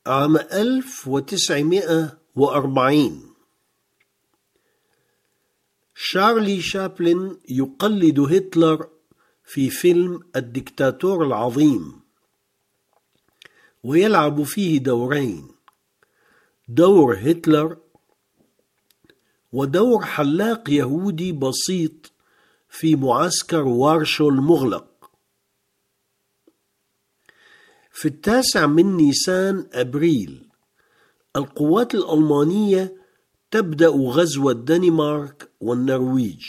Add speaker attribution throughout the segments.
Speaker 1: عام 1940 شارلي شابلن يقلد هتلر في فيلم الدكتاتور العظيم، ويلعب فيه دورين: دور هتلر ودور حلاق يهودي بسيط في معسكر وارشو المغلق. في 9 نيسان أبريل القوات الألمانية تبدأ غزو الدنمارك والنرويج.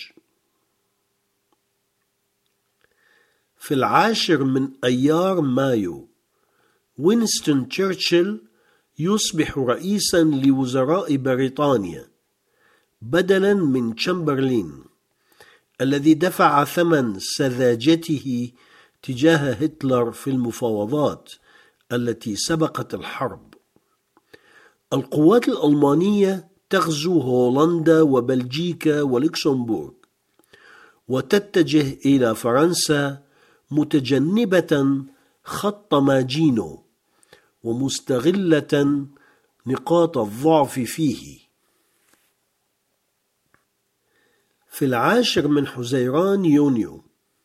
Speaker 1: في 10 أيار مايو وينستون تشرشل يصبح رئيسا لوزراء بريطانيا بدلا من تشامبرلين الذي دفع ثمن سذاجته تجاه هتلر في المفاوضات التي سبقت الحرب. القوات الألمانية تغزو هولندا وبلجيكا ولوكسمبورغ وتتجه إلى فرنسا متجنبة خط ماجينو ومستغلة نقاط الضعف فيه. في 10 حزيران يونيو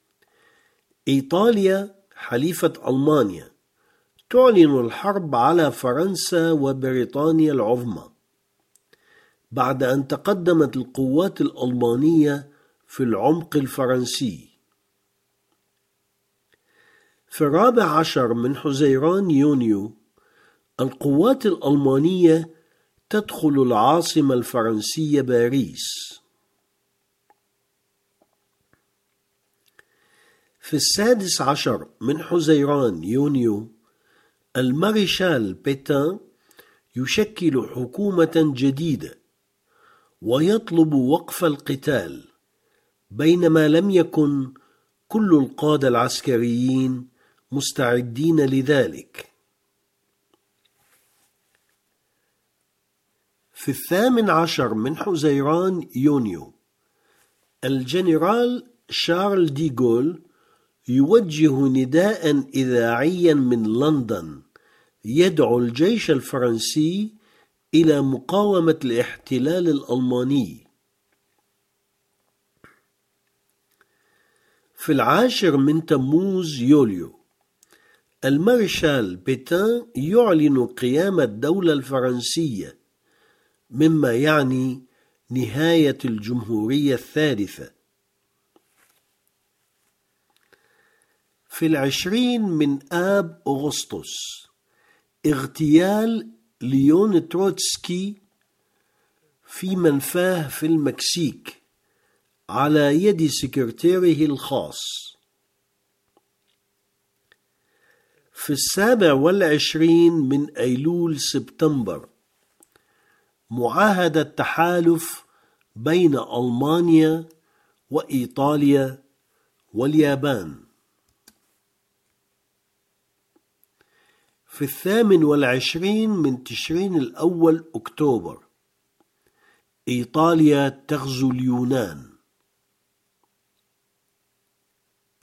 Speaker 1: إيطاليا حليفة ألمانيا تعلن الحرب على فرنسا وبريطانيا العظمى بعد أن تقدمت القوات الألمانية في العمق الفرنسي. في 14 حزيران يونيو القوات الألمانية تدخل العاصمة الفرنسية باريس. في 16 حزيران يونيو المارشال بيتان يشكل حكومة جديدة ويطلب وقف القتال، بينما لم يكن كل القادة العسكريين مستعدين لذلك. في 18 حزيران يونيو الجنرال شارل دي غول يوجه نداء إذاعيا من لندن يدعو الجيش الفرنسي إلى مقاومة الاحتلال الألماني. في 10 تموز يوليو المارشال بيتان يعلن قيام الدولة الفرنسية، مما يعني نهاية الجمهورية الثالثة. في 20 آب أغسطس اغتيال ليون تروتسكي في منفاه في المكسيك على يد سكرتيره الخاص. في 27 أيلول سبتمبر معاهدة تحالف بين ألمانيا وإيطاليا واليابان. في 28 تشرين الأول أكتوبر إيطاليا تغزو اليونان.